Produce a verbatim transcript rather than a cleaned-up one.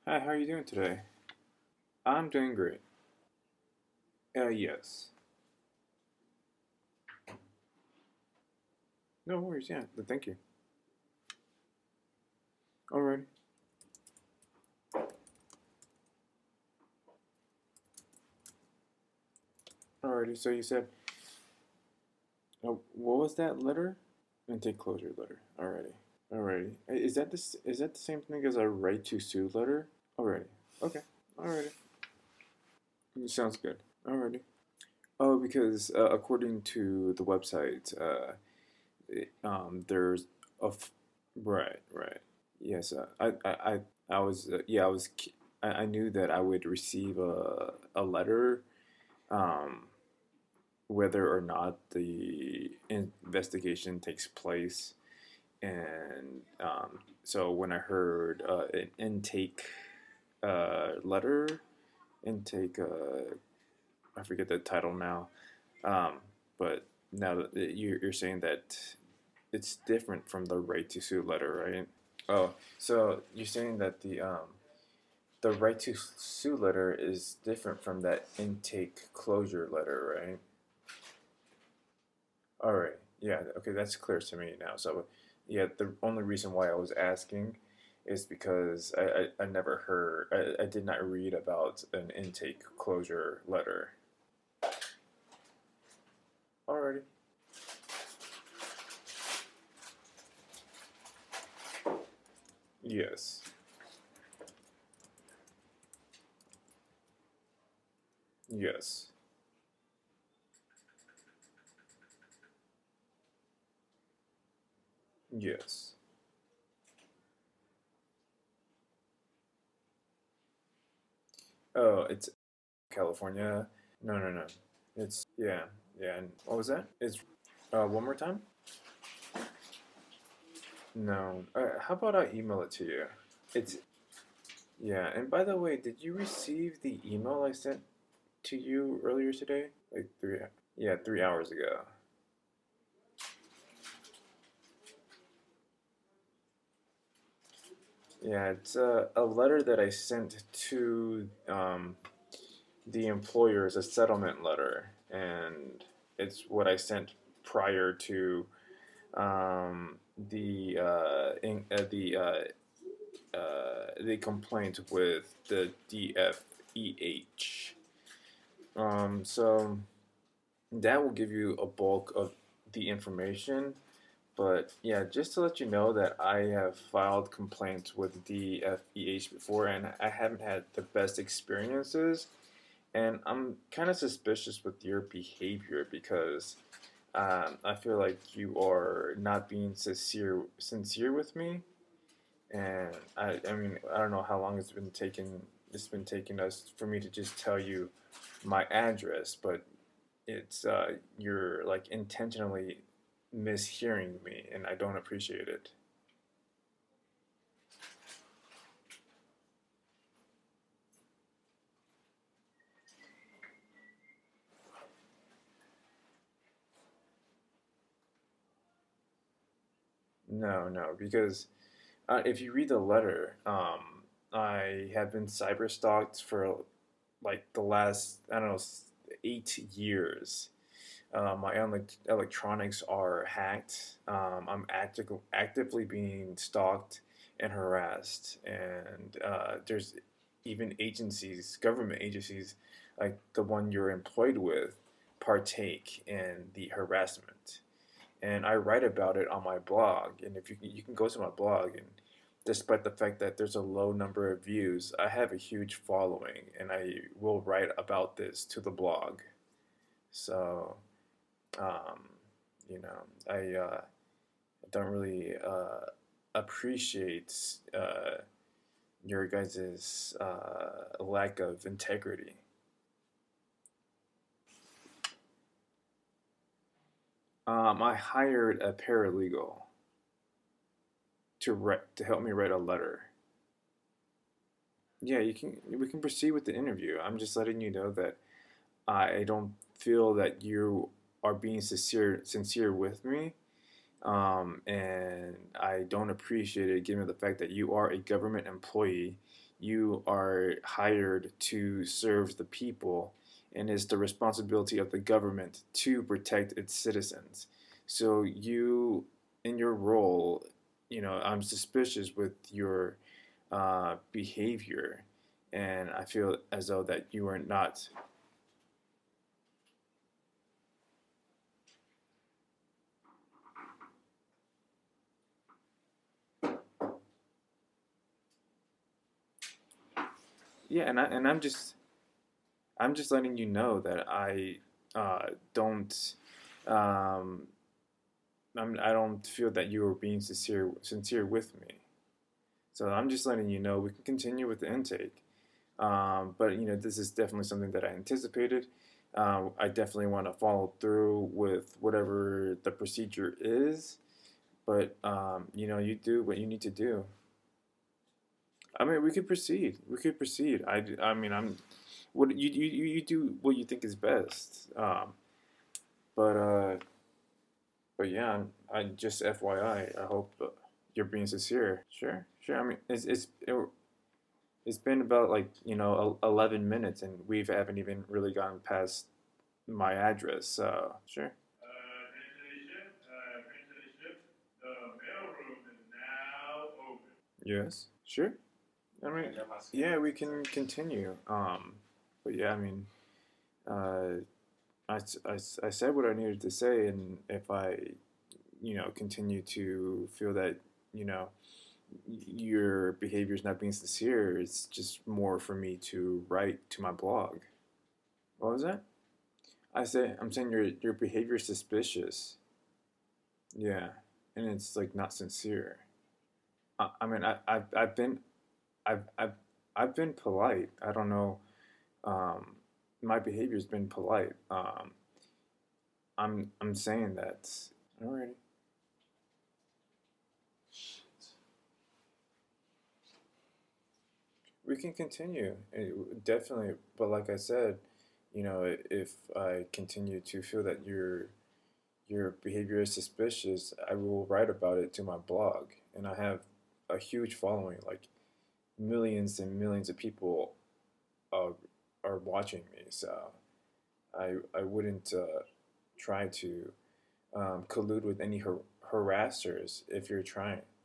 Hi, how are you doing today? I'm doing great. Uh, yes. No worries, yeah. Thank you. Alrighty. Alrighty, so you said, uh, what was that letter? Intake closure letter. Alrighty. Alrighty. Uh, Is that this? Is that the same thing as a right to sue letter? Alrighty. Okay. Alrighty. Sounds good. Alrighty. Oh, because uh, according to the website, uh, it, um, there's a f- right, right. Yes, uh, I, I, I, I was, uh, yeah, I was, ki- I, I knew that I would receive a, a letter, um, whether or not the investigation takes place. And um, so when I heard uh, an intake uh, letter, intake, uh, I forget the title now, um, but now that you're, you're saying that it's different from the right to sue letter, right? Oh, so you're saying that the um, the right to sue letter is different from that intake closure letter, right? All right. Yeah. Okay, that's clear to me now. So, yeah, the only reason why I was asking is because I, I, I never heard, I, I did not read about an intake closure letter. Alrighty. Yes. Yes. Yes. Oh, it's California. No, no, no. It's yeah, yeah. And what was that? It's uh, one more time. No. Uh, how about I email it to you? It's yeah. And by the way, did you receive the email I sent to you earlier today? Like three, yeah, three hours ago. Yeah, it's a, a letter that I sent to um, the employer as a settlement letter, and it's what I sent prior to um, the uh, in, uh, the uh, uh, the complaint with the D F E H. Um, so that will give you a bulk of the information. But yeah, just to let you know that I have filed complaints with D F E H before and I haven't had the best experiences. And I'm kind of suspicious with your behavior because um, I feel like you are not being sincere sincere with me. And I, I mean, I don't know how long it's been taking. It's been taking us for me to just tell you my address, but it's uh, you're like intentionally mishearing me, and I don't appreciate it. No, no, because uh, if you read the letter, um, I have been cyber stalked for like the last I don't know eight years. Uh, my elec- electronics are hacked. Um, I'm active, actively being stalked and harassed, and uh, there's even agencies, government agencies, like the one you're employed with, partake in the harassment. And I write about it on my blog. And if you you can go to my blog, and despite the fact that there's a low number of views, I have a huge following, and I will write about this to the blog. So um, you know, I uh, don't really uh, appreciate uh, your guys' uh, lack of integrity. Um, I hired a paralegal to write to help me write a letter. Yeah, you can. We can proceed with the interview. I'm just letting you know that I don't feel that you are being sincere sincere with me, um, and I don't appreciate it given the fact that you are a government employee. you are hired to serve the people, and it's the responsibility of the government to protect its citizens. So you, in your role, you know, I'm suspicious with your uh, behavior, and I feel as though that you are not. Yeah, and I and I'm just I'm just letting you know that I uh, don't um, I'm, I don't feel that you are being sincere sincere with me. So I'm just letting you know we can continue with the intake. Um, but you know, this is definitely something that I anticipated. Uh, I definitely want to follow through with whatever the procedure is. But um, you know, you do what you need to do. I mean, we could proceed. We could proceed. I, I mean, I'm. What you you you do what you think is best. Um, but uh, but yeah, I just F Y I. I I hope uh, you're being sincere. Sure, sure. I mean, it's it's it, it's been about like you know eleven minutes, and we haven't even really gotten past my address. So sure. Yes, sure. I mean, yeah, we can continue. Um, but yeah, I mean, uh, I, I, I said what I needed to say, and if I, you know, continue to feel that, you know, your behavior is not being sincere, it's just more for me to write to my blog. What was that? I say I'm saying your your behavior is suspicious. Yeah, and it's like not sincere. I, I mean, I I've, I've been I've I've I've been polite. I don't know. Um, my behavior's been polite. Um, I'm I'm saying that. Alrighty. We can continue. It, definitely, but like I said, you know, if I continue to feel that your your behavior is suspicious, I will write about it to my blog, and I have a huge following, like millions and millions of people uh, are watching me. So I I wouldn't uh, try to um, collude with any har- harassers if you're trying.